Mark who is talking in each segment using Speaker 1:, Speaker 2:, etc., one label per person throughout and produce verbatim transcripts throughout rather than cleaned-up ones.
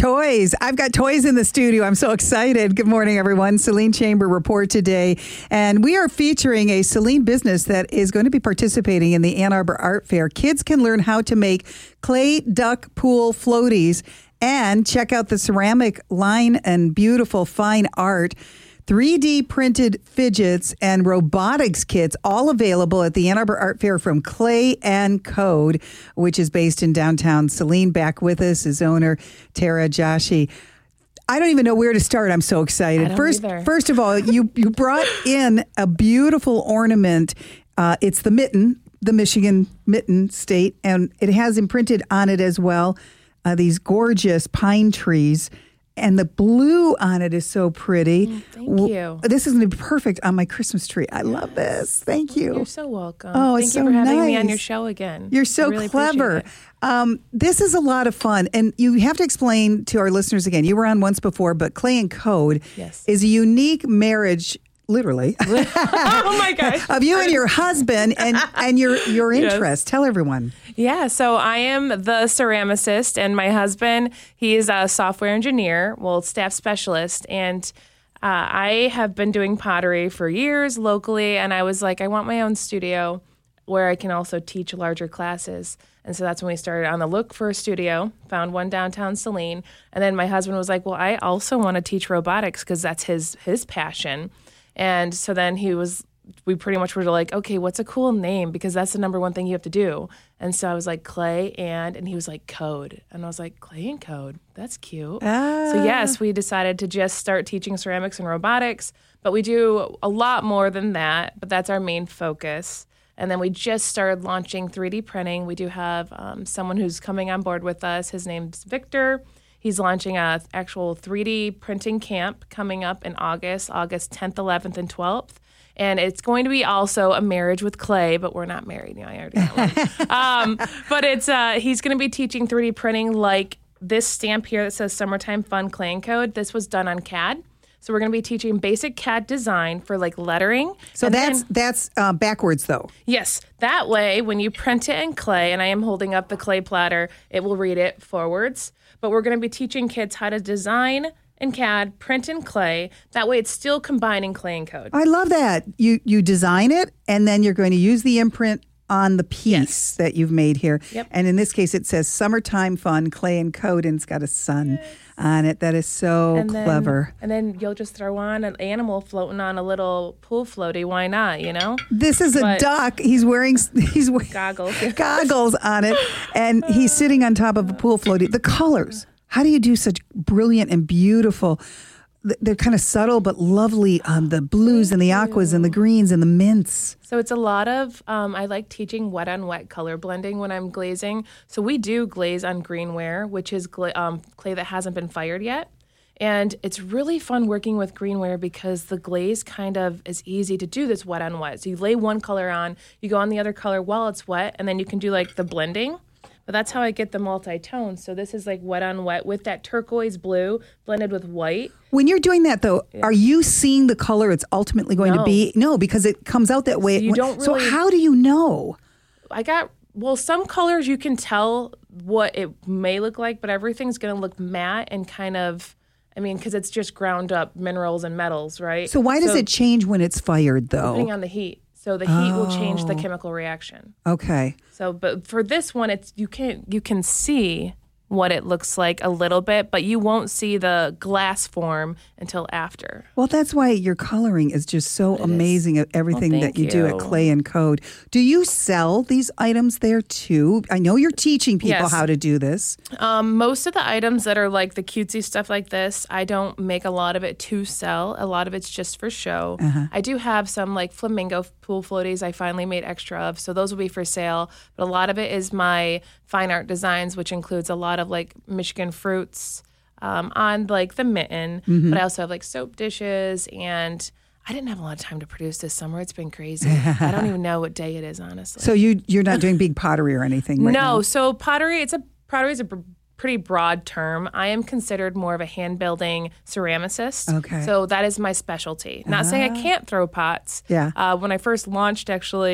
Speaker 1: toys. I've got toys in the studio. I'm so excited. Good morning, everyone. Celine Chamber report today. And we are featuring a Celine business that is going to be participating in the Ann Arbor Art Fair. Kids can learn how to make clay duck pool floaties and check out the ceramic line and beautiful fine art. three D printed fidgets and robotics kits, all available at the Ann Arbor Art Fair from Clay and Code, which is based in downtown Celine. Back with us is owner Tara Joshi. I don't even know where to start. I'm so excited.
Speaker 2: I don't
Speaker 1: first,
Speaker 2: either.
Speaker 1: first of all, you you brought in a beautiful ornament. Uh, it's the mitten, the Michigan mitten state, and it has imprinted on it as well uh, these gorgeous pine trees. And the blue on it is so pretty.
Speaker 2: Mm, thank you.
Speaker 1: This is going to be perfect on my Christmas tree. I love this. Thank you.
Speaker 2: You're so welcome.
Speaker 1: Oh,
Speaker 2: Thank
Speaker 1: it's
Speaker 2: you
Speaker 1: so
Speaker 2: for having
Speaker 1: nice.
Speaker 2: me on your show again.
Speaker 1: You're so
Speaker 2: I really
Speaker 1: clever.
Speaker 2: appreciate it.
Speaker 1: Um, this is a lot of fun. And you have to explain to our listeners again, you were on once before, but Clay and Code
Speaker 2: Yes.
Speaker 1: is a unique marriage, literally,
Speaker 2: Oh my gosh.
Speaker 1: of you and your husband and, and your, your
Speaker 2: Yes.
Speaker 1: interest. Tell everyone.
Speaker 2: Yeah, so I am the ceramicist, and my husband, he is a software engineer, well, staff specialist, and uh, I have been doing pottery for years locally, and I was like, I want my own studio where I can also teach larger classes. And so that's when we started on the look for a studio, found one downtown Celine, and then my husband was like, well, I also want to teach robotics because that's his his passion. And so then he was we pretty much were like, okay, what's a cool name? Because that's the number one thing you have to do. And so I was like, Clay and, and he was like, Code. And I was like, Clay and Code, that's cute.
Speaker 1: Ah.
Speaker 2: So yes, we decided to just start teaching ceramics and robotics, but we do a lot more than that, but that's our main focus. And then we just started launching three D printing. We do have um, someone who's coming on board with us. His name's Victor. He's launching a actual three D printing camp coming up in August, August tenth, eleventh, and twelfth. And it's going to be also a marriage with clay, but we're not married. You know, I already got one. um, but it's uh, he's going to be teaching three D printing like this stamp here that says Summertime Fun Clay and Code. This was done on C A D. So we're going to be teaching basic C A D design for like lettering.
Speaker 1: So
Speaker 2: And
Speaker 1: that's
Speaker 2: then-
Speaker 1: that's uh, backwards, though.
Speaker 2: Yes. That way, when you print it in clay, and I am holding up the clay platter, it will read it forwards. But we're going to be teaching kids how to design in C A D, print in clay. That way, it's still combining clay and code.
Speaker 1: I love that. You you design it, and then you're going to use the imprint on the piece
Speaker 2: Yes.
Speaker 1: that you've made here.
Speaker 2: Yep.
Speaker 1: And in this case, it says Summertime Fun, Clay and Code, and it's got a sun on it. That is so
Speaker 2: And then-
Speaker 1: clever.
Speaker 2: And then you'll just throw on an animal floating on a little pool floaty. Why not, you know?
Speaker 1: This is a
Speaker 2: But-
Speaker 1: duck. He's wearing he's wearing
Speaker 2: Goggles.
Speaker 1: goggles on it, and he's sitting on top of a pool floaty. The colors. How do you do such brilliant and beautiful? They're kind of subtle but lovely. Um, the blues and the aquas and the greens and the mints.
Speaker 2: So it's a lot of, um, I like teaching wet on wet color blending when I'm glazing. So we do glaze on greenware, which is gla- um, clay that hasn't been fired yet. And it's really fun working with greenware because the glaze kind of is easy to do this wet on wet. So you lay one color on, you go on the other color while it's wet, and then you can do like the blending. But that's how I get the multi-tones. So this is like wet on wet with that turquoise blue blended with white.
Speaker 1: When you're doing that, though, are you seeing the color it's ultimately going to
Speaker 2: No.
Speaker 1: be? No, because it comes out that way.
Speaker 2: you don't
Speaker 1: So
Speaker 2: really-
Speaker 1: how do you know?
Speaker 2: I got, well, some colors you can tell what it may look like, but everything's going to look matte and kind of, I mean, because it's just ground up minerals and metals, right?
Speaker 1: So why does it change when it's fired,
Speaker 2: Depending
Speaker 1: though?
Speaker 2: on the heat. So the heat will change the
Speaker 1: Oh.
Speaker 2: chemical reaction.
Speaker 1: Okay.
Speaker 2: So, but for this one, it's you can you can see what it looks like a little bit, but you won't see the glass form until after.
Speaker 1: Well, that's why your coloring is just so amazing at everything
Speaker 2: Well,
Speaker 1: that
Speaker 2: thank
Speaker 1: you, do at
Speaker 2: you.
Speaker 1: Clay and Code. Do you sell these items there too? I know you're teaching people
Speaker 2: Yes.
Speaker 1: how to do this.
Speaker 2: Um, most of the items that are like the cutesy stuff like this, I don't make a lot of it to sell. A lot of it's just for show.
Speaker 1: Uh-huh.
Speaker 2: I do have some like flamingo pool floaties I finally made extra of, so those will be for sale. But a lot of it is my fine art designs, which includes a lot of like Michigan fruits um, on like the mitten.
Speaker 1: Mm-hmm.
Speaker 2: But I also have like soap dishes, and I didn't have a lot of time to produce this summer. It's been crazy. I don't even know what day it is, honestly.
Speaker 1: So you you're not doing big pottery or anything right
Speaker 2: no,
Speaker 1: now?
Speaker 2: so pottery, it's a pottery is a br- pretty broad term. I am considered more of a hand building ceramicist.
Speaker 1: Okay.
Speaker 2: So that is my specialty. Not saying I can't throw pots.
Speaker 1: Yeah.
Speaker 2: Uh, when I first launched, actually,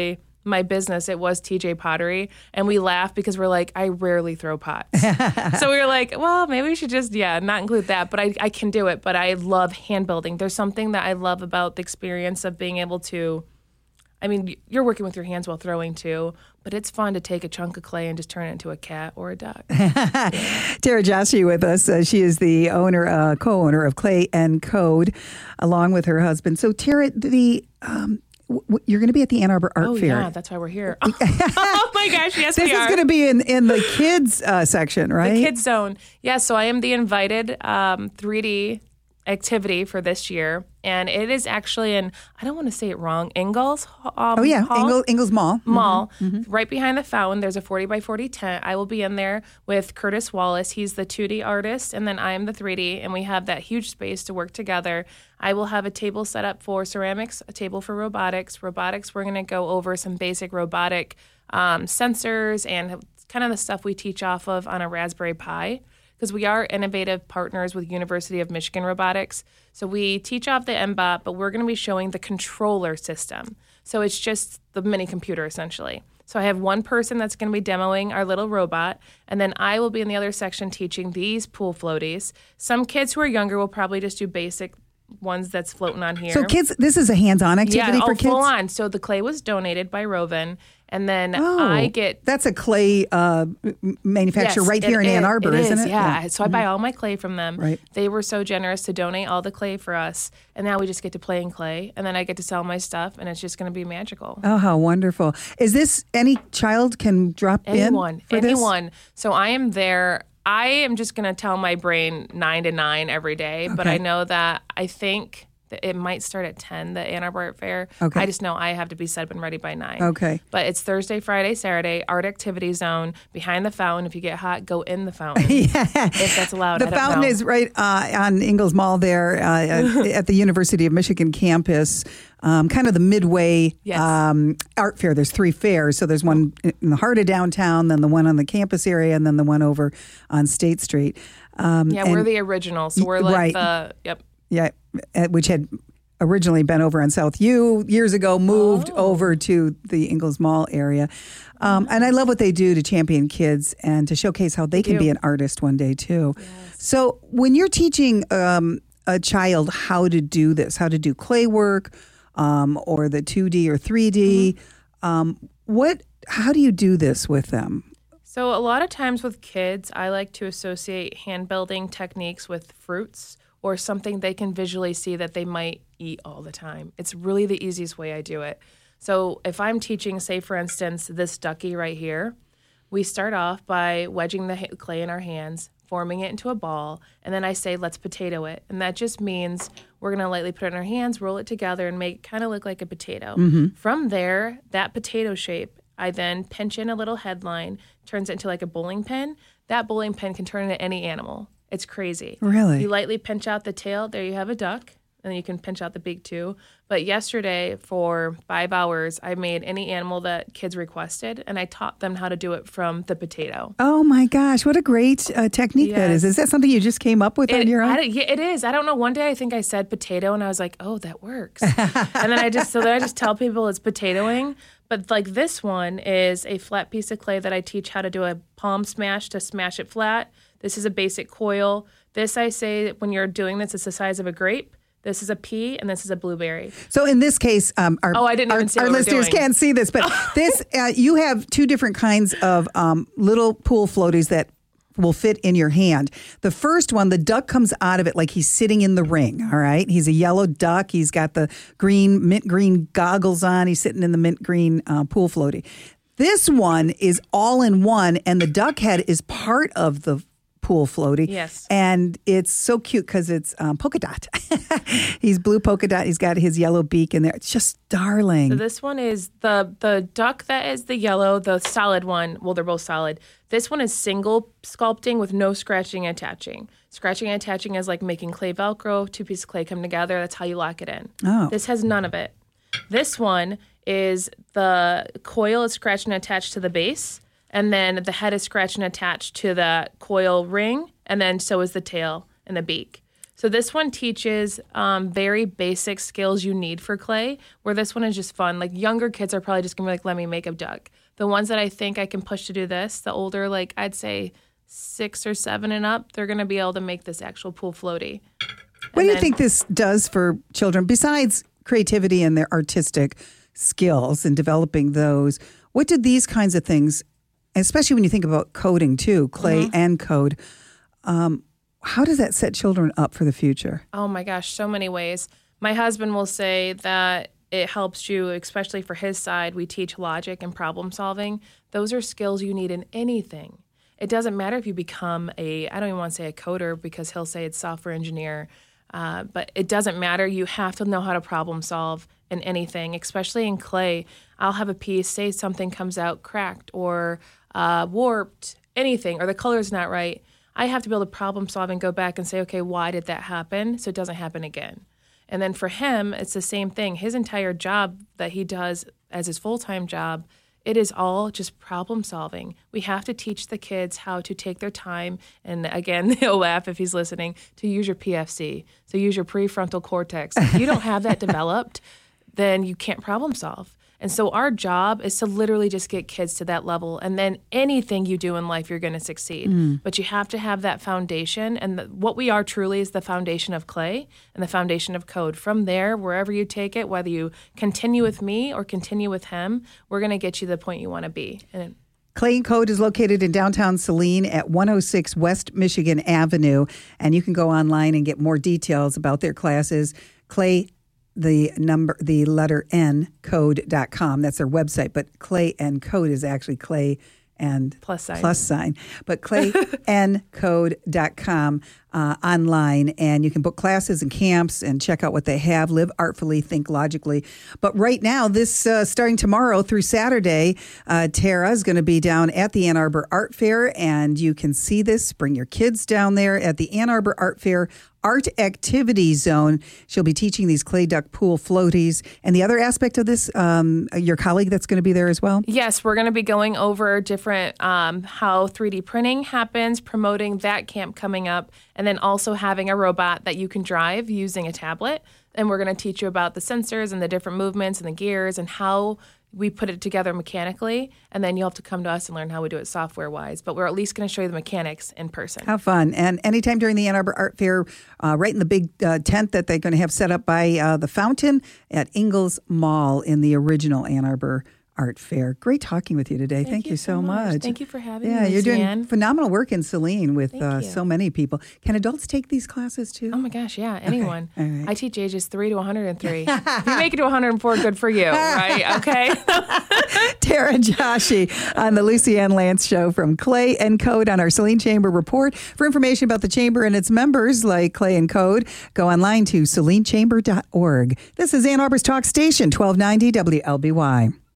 Speaker 2: my business, it was T J Pottery. And we laugh because we're like, I rarely throw pots. So we were like, well, maybe we should just, yeah, not include that. But I, I can do it. But I love hand building. There's something that I love about the experience of being able to, I mean, you're working with your hands while throwing too, but it's fun to take a chunk of clay and just turn it into a cat or a duck. Yeah.
Speaker 1: Tara Joshi with us. Uh, she is the owner, uh, co-owner of Clay and Code, along with her husband. So Tara, the um, w- you're going to be at the Ann Arbor Art
Speaker 2: oh,
Speaker 1: Fair.
Speaker 2: Yeah, that's why we're here. Oh my gosh, yes,
Speaker 1: this
Speaker 2: we are.
Speaker 1: This is going to be in, in the kids uh, section, right?
Speaker 2: The kids zone. Yeah, so I am the invited um, three D activity for this year, and it is actually in, I don't want to say it wrong, Ingalls um,
Speaker 1: Oh yeah,
Speaker 2: Hall?
Speaker 1: Ingalls, Ingalls Mall.
Speaker 2: Mall,
Speaker 1: mm-hmm, mm-hmm.
Speaker 2: right behind the fountain. There's a forty by forty tent. I will be in there with Curtis Wallace. He's the two D artist, and then I am the three D, and we have that huge space to work together. I will have a table set up for ceramics, a table for robotics. Robotics, we're going to go over some basic robotic um, sensors and kind of the stuff we teach off of on a Raspberry Pi, because we are innovative partners with University of Michigan Robotics. So we teach off the M B O T, but we're going to be showing the controller system. So it's just the mini computer, essentially. So I have one person that's going to be demoing our little robot, and then I will be in the other section teaching these pool floaties. Some kids who are younger will probably just do basic ones that's floating on here.
Speaker 1: So kids, this is a hands-on activity
Speaker 2: yeah,
Speaker 1: for
Speaker 2: oh,
Speaker 1: kids?
Speaker 2: full on. So the clay was donated by Roven, and then
Speaker 1: oh,
Speaker 2: I get...
Speaker 1: That's a clay uh, manufacturer
Speaker 2: yes,
Speaker 1: right here
Speaker 2: it,
Speaker 1: in Ann
Speaker 2: it,
Speaker 1: Arbor,
Speaker 2: it
Speaker 1: isn't
Speaker 2: is,
Speaker 1: it?
Speaker 2: Yeah.
Speaker 1: yeah.
Speaker 2: So I buy all my clay from them.
Speaker 1: Right.
Speaker 2: They were so generous to donate all the clay for us, and now we just get to play in clay, and then I get to sell my stuff, and it's just going to be magical.
Speaker 1: Oh, how wonderful. Is this, any child can drop
Speaker 2: anyone,
Speaker 1: in for
Speaker 2: anyone.
Speaker 1: this?
Speaker 2: So I am there. I am just going to tell my brain nine to nine every day, okay. But I know that I think... it might start at ten, the Ann Arbor Art Fair. Okay. I just know I have to be set up and ready by nine.
Speaker 1: Okay.
Speaker 2: But it's Thursday, Friday, Saturday, art activity zone, behind the fountain. If you get hot, go in the fountain.
Speaker 1: yeah.
Speaker 2: If that's allowed.
Speaker 1: The fountain know. is right uh, on Ingalls Mall there uh, at the University of Michigan campus. Um, kind of the midway
Speaker 2: yes.
Speaker 1: um, art fair. There's three fairs. So there's one in the heart of downtown, then the one on the campus area, and then the one over on State Street. Um,
Speaker 2: yeah, we're the original. So we're like
Speaker 1: right.
Speaker 2: the, yep.
Speaker 1: Yeah, which had originally been over on South U years ago, moved
Speaker 2: oh.
Speaker 1: over to the Ingalls Mall area. Um, and I love what they do to champion kids and to showcase how they, they can do. be an artist one day too.
Speaker 2: Yes.
Speaker 1: So when you're teaching um, a child how to do this, how to do clay work um, or the two D or three D, mm-hmm. um, what? how do you do this with them?
Speaker 2: So a lot of times with kids, I like to associate hand building techniques with fruits or something they can visually see that they might eat all the time. It's really the easiest way I do it. So if I'm teaching, say, for instance, this ducky right here, we start off by wedging the clay in our hands, forming it into a ball, and then I say, let's potato it. And that just means we're going to lightly put it in our hands, roll it together, and make it kind of look like a potato. Mm-hmm. From there, that potato shape, I then pinch in a little headline, turns it into like a bowling pin. That bowling pin can turn into any animal. It's crazy.
Speaker 1: Really?
Speaker 2: You lightly pinch out the tail. There you have a duck. And then you can pinch out the beak too. But yesterday, for five hours, I made any animal that kids requested, and I taught them how to do it from the potato.
Speaker 1: Oh my gosh, what a great uh, technique yes. that is. Is that something you just came up with
Speaker 2: it,
Speaker 1: on your own?
Speaker 2: I, yeah, it is. I don't know. One day I think I said potato, and I was like, oh, that works. And then I just, so then I just tell people it's potatoing. But like this one is a flat piece of clay that I teach how to do a palm smash to smash it flat. This is a basic coil. This, I say, when you're doing this, it's the size of a grape. This is a pea, and this is a blueberry.
Speaker 1: So in this case, um, our,
Speaker 2: oh, I didn't
Speaker 1: our,
Speaker 2: even see
Speaker 1: our
Speaker 2: what
Speaker 1: listeners
Speaker 2: doing.
Speaker 1: can't see this, but this uh, you have two different kinds of um, little pool floaties that will fit in your hand. The first one, the duck comes out of it like he's sitting in the ring, all right? He's a yellow duck. He's got the green, mint green goggles on. He's sitting in the mint green uh, pool floaty. This one is all in one, and the duck head is part of the pool floaty.
Speaker 2: Yes.
Speaker 1: And it's so cute because it's um, polka dot. He's blue polka dot. He's got his yellow beak in there. It's just darling.
Speaker 2: So this one is the the duck that is the yellow, the solid one. Well, they're both solid. This one is single sculpting with no scratching and attaching. Scratching and attaching is like making clay Velcro. Two pieces of clay come together. That's how you lock it in.
Speaker 1: Oh.
Speaker 2: This has none of it. This one is the coil is scratched and attached to the base. And then the head is scratched and attached to the coil ring, and then so is the tail and the beak. So this one teaches um, very basic skills you need for clay, where this one is just fun. Like younger kids are probably just going to be like, let me make a duck. The ones that I think I can push to do this, the older, like I'd say six or seven and up, they're going to be able to make this actual pool floaty.
Speaker 1: What do you think this does for children besides creativity and their artistic skills and developing those? What do these kinds of things, especially when you think about coding too, clay mm-hmm. and code, um, how does that set children up for the future?
Speaker 2: Oh my gosh, so many ways. My husband will say that it helps you, especially for his side, we teach logic and problem solving. Those are skills you need in anything. It doesn't matter if you become a, I don't even want to say a coder because he'll say it's software engineer, uh, but it doesn't matter. You have to know how to problem solve in anything, especially in clay. I'll have a piece, say something comes out cracked or uh, warped, anything, or the color's not right. I have to be able to problem solve and go back and say, okay, why did that happen? So it doesn't happen again. And then for him, it's the same thing. His entire job that he does as his full-time job, it is all just problem solving. We have to teach the kids how to take their time. And again, he'll laugh if he's listening, to use your P F C. So use your prefrontal cortex. If you don't have that developed, then you can't problem solve. And so our job is to literally just get kids to that level. And then anything you do in life, you're going to succeed. Mm. But you have to have that foundation. And the, what we are truly is the foundation of clay and the foundation of code. From there, wherever you take it, whether you continue with me or continue with him, we're going to get you to the point you want to be. And
Speaker 1: Clay and Code is located in downtown Saline at one oh six West Michigan Avenue. And you can go online and get more details about their classes. Clay The number, the letter N, code dot com. That's their website. But Clay and Code is actually Clay and
Speaker 2: plus sign.
Speaker 1: Plus sign. But clay and code dot com uh, online. And you can book classes and camps and check out what they have. Live artfully, think logically. But right now, this uh, starting tomorrow through Saturday, uh, Tara is going to be down at the Ann Arbor Art Fair. And you can see this. Bring your kids down there at the Ann Arbor Art Fair Art Activity Zone. She'll be teaching these clay duck pool floaties. And the other aspect of this, um, your colleague that's going to be there as well?
Speaker 2: Yes, we're going to be going over different, um, how three D printing happens, promoting that camp coming up, and then also having a robot that you can drive using a tablet. And we're going to teach you about the sensors and the different movements and the gears and how we put it together mechanically, and then you'll have to come to us and learn how we do it software-wise. But we're at least going to show you the mechanics in person.
Speaker 1: How fun. And anytime during the Ann Arbor Art Fair, uh, right in the big uh, tent that they're going to have set up by uh, the fountain at Ingalls Mall in the original Ann Arbor Art Fair. Great talking with you today. Thank,
Speaker 2: Thank
Speaker 1: you,
Speaker 2: you
Speaker 1: so
Speaker 2: so much.
Speaker 1: much.
Speaker 2: Thank you for having
Speaker 1: yeah,
Speaker 2: me.
Speaker 1: Yeah, you're doing
Speaker 2: Ann.
Speaker 1: phenomenal work in Saline with uh,
Speaker 2: you.
Speaker 1: so many people. Can adults take these classes too?
Speaker 2: Oh my gosh, yeah, anyone.
Speaker 1: Okay. Right.
Speaker 2: I teach ages three to one hundred three. If you make it to one hundred four, good for you, right? Okay.
Speaker 1: Tara Joshi on the Lucy Ann Lance Show from Clay and Code on our Saline Chamber Report. For information about the Chamber and its members like Clay and Code, go online to saline chamber dot org. This is Ann Arbor's Talk Station, twelve ninety W L B Y.